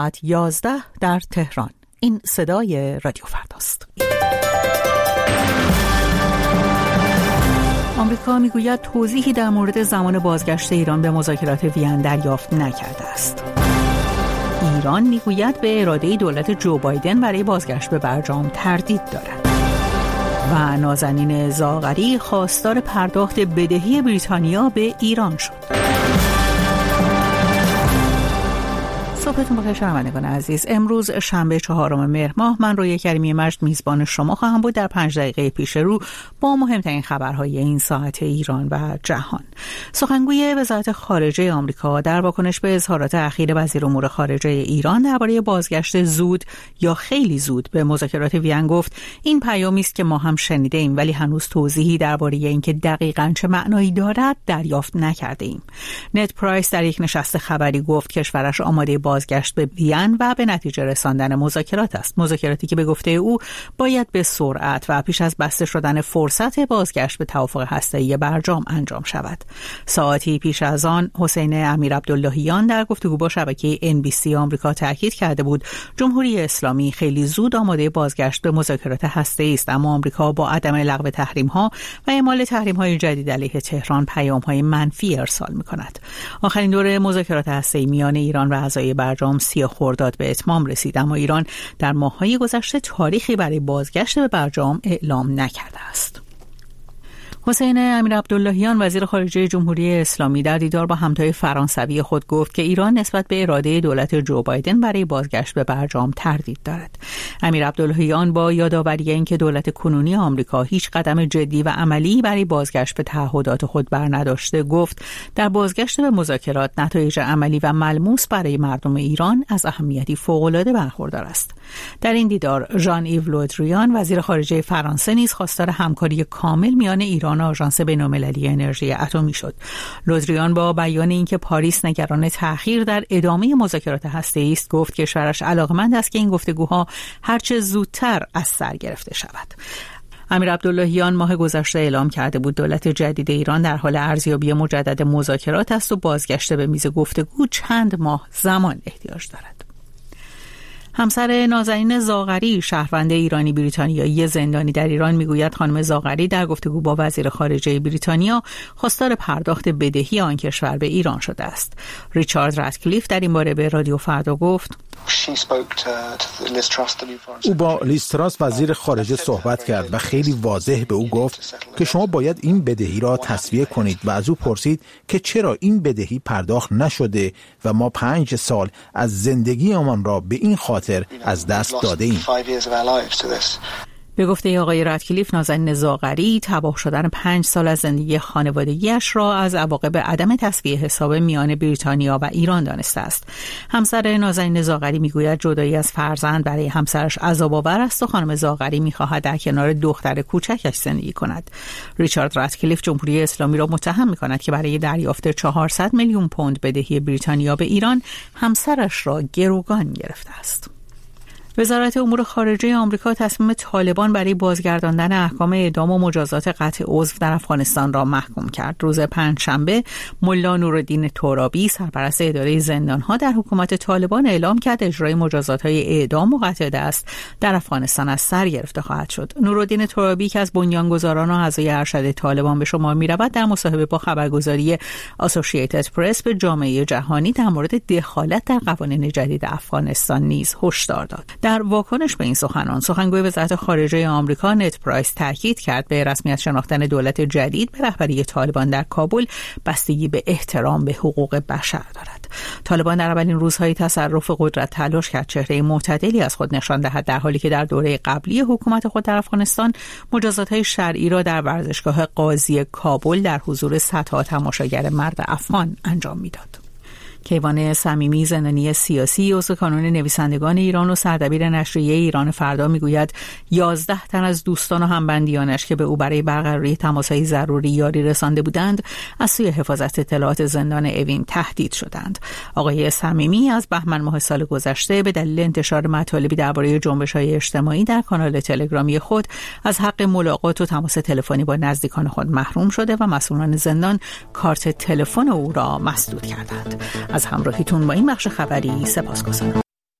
11 در تهران. این صدای رادیو فرداست. آمریکا میگوید توضیحی در مورد زمان بازگشت ایران به مذاکرات وین دریافت نکرده است. ایران میگوید به اراده دولت جو بایدن برای بازگشت به برجام تردید دارد. و نازنین زاغری خواستار پرداخت بدهی بریتانیا به ایران شد. صبحتون بخیر شنوندگان عزیز. امروز شنبه 4 مهر ماه، من رویا کریمی مجد میزبان شما خواهم بود در 5 دقیقه پیش رو با مهمترین خبرهای این ساعت ایران و جهان. سخنگوی وزارت خارجه آمریکا در واکنش به اظهارات اخیر وزیر امور خارجه ایران درباره بازگشت زود یا خیلی زود به مذاکرات وین گفت این پیامی است که ما هم شنیده ایم، ولی هنوز توضیحی درباره اینکه دقیقاً چه معنایی دارد دریافت نکرده ایم. نت پرایس در یک نشست خبری گفت کشورش آماده بازگشت به وین و به نتیجه رساندن مذاکرات است. مذاکراتی که به گفته او باید به سرعت و پیش از بسته شدن فرصت بازگشت به توافق هسته‌ای برجام انجام شود. ساعتی پیش از آن حسین امیرعبداللهیان در گفتگو با شبکه NBC آمریکا تاکید کرده بود جمهوری اسلامی خیلی زود آماده بازگشت به مذاکرات هسته‌ای است، اما آمریکا با عدم لغو تحریم‌ها و اعمال تحریم‌های جدید علیه تهران پیام‌های منفی ارسال می‌کند. آخرین دوره مذاکرات هسته‌ای میان ایران و اعضای برجام 30 خرداد به اتمام رسید، اما ایران در ماه‌های گذشته تاریخی برای بازگشت به برجام اعلام نکرده است. حسین امیرعبداللهیان وزیر خارجه جمهوری اسلامی در دیدار با همتای فرانسوی خود گفت که ایران نسبت به اراده دولت جو بایدن برای بازگشت به برجام تردید دارد. امیرعبداللهیان با یادآوری اینکه دولت کنونی آمریکا هیچ قدم جدی و عملی برای بازگشت به تعهدات خود برنداشته گفت در بازگشت به مذاکرات نتایج عملی و ملموس برای مردم ایران از اهمیتی فوق‌العاده برخوردار است. در این دیدار ژان ایو لودریان وزیر خارجه فرانسه نیز خواستار همکاری کامل میان ایران و آژانس بین‌المللی انرژی اتمی شد. لودریان با بیان اینکه پاریس نگران تأخیر در ادامه مذاکرات هسته‌ای است گفت کشورش علاقمند است که این گفتگوها هرچه زودتر از سر گرفته شود. امیرعبداللهیان ماه گذشته اعلام کرده بود دولت جدید ایران در حال ارزیابی مجدد مذاکرات است و بازگشت به میز گفتگو چند ماه زمان احتیاج دارد. همسر نازنین زاغری شهروند ایرانی بریتانیایی زندانی در ایران میگوید خانم زاغری در گفتگو با وزیر خارجه بریتانیا خواستار پرداخت بدهی آن کشور به ایران شده است. ریچارد راتکلیف در این باره به رادیو فردا گفت او با لیز تراس وزیر خارجه صحبت کرد و خیلی واضح به او گفت که شما باید این بدهی را تسویه کنید و از او پرسید که چرا این بدهی پرداخت نشده و ما 5 سال از زندگیمان را به این خاطر از دست داده ایم. به گفته آقای راتکلیف نازنین زاغری تباه شدن 5 سال از زندگی خانوادگیش را از عواقب عدم تسویه حساب میان بریتانیا و ایران دانسته است. همسر نازنین زاغری میگوید جدایی از فرزند برای همسرش عذاب‌آور است و خانم زاغری میخواهد در کنار دختر کوچکش زندگی کند. ریچارد راتکلیف جمهوری اسلامی را متهم میکند که برای دریافت 400 میلیون پوند بدهی بریتانیا به ایران همسرش را گروگان گرفته است. وزارت امور خارجه آمریکا تصمیم طالبان برای بازگرداندن احکام اعدام و مجازات قطع عضو در افغانستان را محکوم کرد. روز پنجشنبه ملا نورالدین ترابی سرپرست اداره زندانها در حکومت طالبان اعلام کرد اجرای مجازات‌های اعدام و قطع دست در افغانستان از سر گرفته خواهد شد. نورالدین ترابی که از بنیانگذاران و اعضای ارشد طالبان به شمار می‌رود در مصاحبه با خبرگزاری اسوسییتد پرس به جامعه جهانی در مورد دخالت در قوانین جدید افغانستان نیز هشدار داد. در واکنش به این سخنگوی وزارت خارجه آمریکا نت پرایس تاکید کرد به رسمیت شناختن دولت جدید به رهبری طالبان در کابل بستگی به احترام به حقوق بشر دارد. طالبان در اولین روزهای تصرف قدرت تلاش کرد چهره معتدلی از خود نشان دهد، در حالی که در دوره قبلی حکومت خود در افغانستان مجازات‌های شرعی را در ورزشگاه قاضی کابل در حضور صدها تماشاگر مرد افغان انجام میداد. کیوان صمیمی زندانی سیاسی عضو کانون نویسندگان ایران و سردبیر نشریه ایران فردا میگوید 11 تن از دوستان و همبندیانش که به او برای برقراری تماس‌های ضروری یاری رسانده بودند از سوی حفاظت اطلاعات زندان اوین تهدید شدند. آقای صمیمی از بهمن ماه سال گذشته به دلیل انتشار مطالبی درباره جنبش‌های اجتماعی در کانال تلگرامی خود از حق ملاقات و تماس تلفنی با نزدیکان خود محروم شده و مسئولان زندان کارت تلفن او را مسدود کردند. از همراهیتون با این بخش خبری سپاسگزارم.